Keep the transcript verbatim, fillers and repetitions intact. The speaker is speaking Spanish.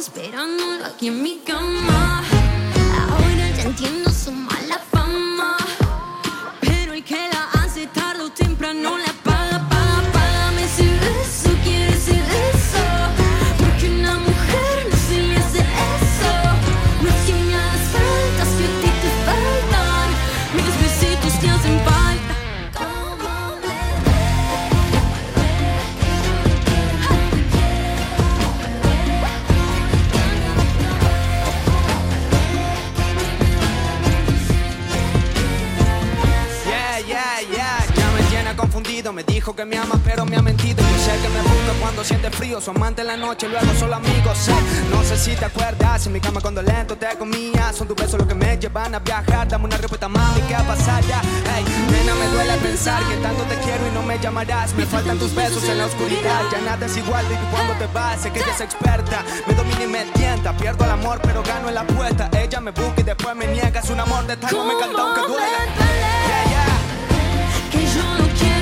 esperándolo aquí en mi cama. Ahora ya entiendo su mala fama, pero el que la hace tarde o temprano la paga, paga, págame ese beso, quiere ese beso, porque una mujer no se le hace eso. No es que me hagas faltas que a ti te faltan, mis besitos te hacen falta. Me dijo que me ama pero me ha mentido. Yo sé que me busca cuando siente frío, su amante en la noche, luego solo amigos. Sé, no sé si te acuerdas, en mi cama cuando lento te comía. Son tus besos los que me llevan a viajar. Dame una respuesta, mami, ¿qué pasa ya? Hey, nena, me duele pensar que tanto te quiero y no me llamarás. Me faltan tus besos en la oscuridad, ya nada es igual, baby, cuando te vas. Sé que ella es experta, me domina y me tienta. Pierdo el amor pero gano en la apuesta. Ella me busca y después me niega. Es un amor de tango, me canta aunque duela. Yeah, yeah. Que yo no quiero